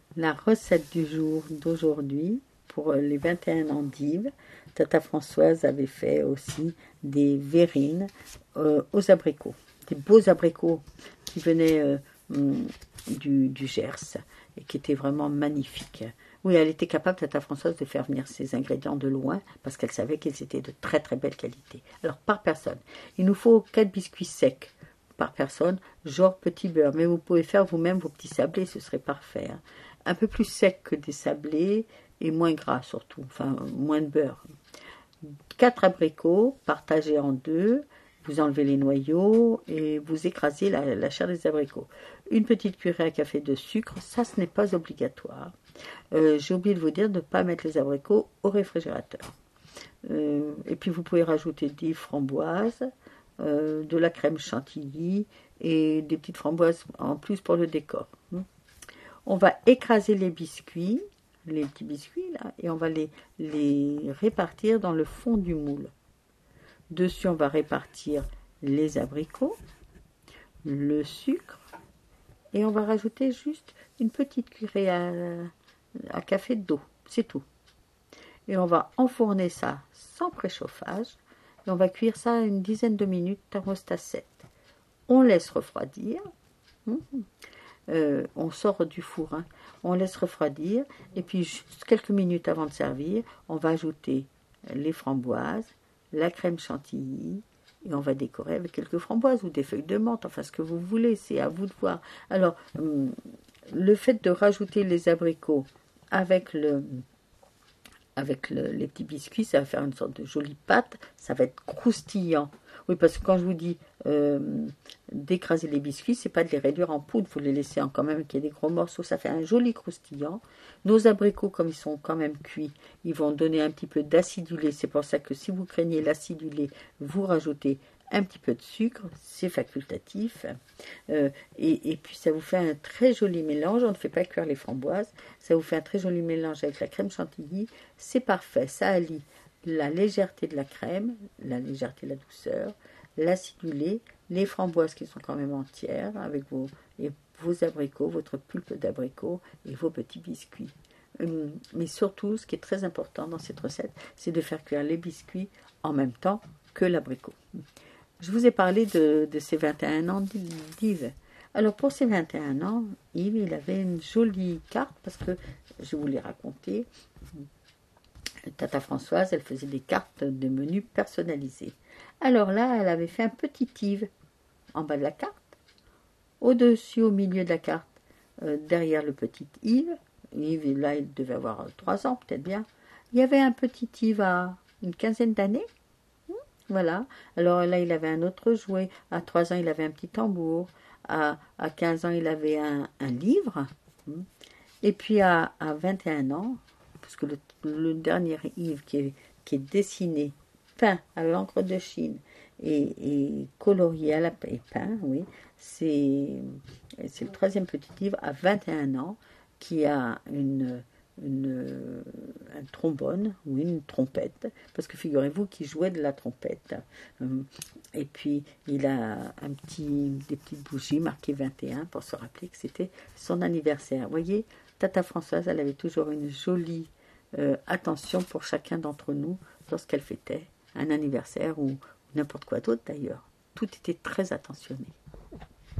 La recette du jour d'aujourd'hui, pour les 21 ans d'Yves, Tata Françoise avait fait aussi des verrines aux abricots. Des beaux abricots qui venaient du Gers et qui étaient vraiment magnifiques. Oui, elle était capable, Tata Françoise, de faire venir ses ingrédients de loin parce qu'elle savait qu'ils étaient de très très belle qualité. Alors, par personne, il nous faut 4 biscuits secs par personne, genre petit beurre. Mais vous pouvez faire vous-même vos petits sablés, ce serait parfait. Hein. Un peu plus sec que des sablés et moins gras surtout, enfin moins de beurre. 4 abricots partagés en deux, vous enlevez les noyaux et vous écrasez la chair des abricots. Une petite cuillerée à café de sucre, ça ce n'est pas obligatoire. J'ai oublié de vous dire de ne pas mettre les abricots au réfrigérateur. Et puis vous pouvez rajouter des framboises, de la crème chantilly et des petites framboises en plus pour le décor. On va écraser les biscuits, les petits biscuits là, et on va les répartir dans le fond du moule. Dessus, on va répartir les abricots, le sucre, et on va rajouter juste une petite cuillerée à café d'eau. C'est tout. Et on va enfourner ça sans préchauffage. Et on va cuire ça une dizaine de minutes thermostat 7. On laisse refroidir. On sort du four. Hein. On laisse refroidir. Et puis, juste quelques minutes avant de servir, on va ajouter les framboises, la crème chantilly. Et on va décorer avec quelques framboises ou des feuilles de menthe. Enfin, ce que vous voulez, c'est à vous de voir. Alors, le fait de rajouter les abricots avec les petits biscuits, ça va faire une sorte de jolie pâte, ça va être croustillant. Oui, parce que quand je vous dis d'écraser les biscuits, c'est pas de les réduire en poudre, il faut les laisser quand même qu'il y ait des gros morceaux, ça fait un joli croustillant. Nos abricots, comme ils sont quand même cuits, ils vont donner un petit peu d'acidulé, c'est pour ça que si vous craignez l'acidulé, vous rajoutez un petit peu de sucre, c'est facultatif, et puis ça vous fait un très joli mélange. On ne fait pas cuire les framboises, ça vous fait un très joli mélange avec la crème chantilly, c'est parfait, ça allie la légèreté de la crème, la légèreté de la douceur, l'acidulé, les framboises qui sont quand même entières, avec vos abricots, votre pulpe d'abricots et vos petits biscuits. Mais surtout, ce qui est très important dans cette recette, c'est de faire cuire les biscuits en même temps que l'abricot. Je vous ai parlé de ces 21 ans d'Yves. Alors pour ces 21 ans, Yves, il avait une jolie carte, parce que, je vous l'ai raconté, Tata Françoise, elle faisait des cartes de menus personnalisées. Alors là, elle avait fait un petit Yves en bas de la carte, au-dessus, au milieu de la carte, derrière le petit Yves. Yves, là, il devait avoir 3 ans, peut-être bien. Il y avait un petit Yves à une quinzaine d'années. Voilà. Alors là, il avait un autre jouet. À 3 ans, il avait un petit tambour. À 15 ans, il avait un livre. Et puis à 21 ans, parce que le dernier Yves qui est dessiné, peint à l'encre de Chine et colorié à la et peint, oui, c'est le troisième petit livre à 21 ans qui a un trombone ou une trompette, parce que figurez-vous qu'il jouait de la trompette. Et puis il a des petites bougies marquées 21 pour se rappeler que c'était son anniversaire. Vous voyez, Tata Françoise, elle avait toujours une jolie attention pour chacun d'entre nous lorsqu'elle fêtait un anniversaire ou n'importe quoi d'autre d'ailleurs. Tout était très attentionné.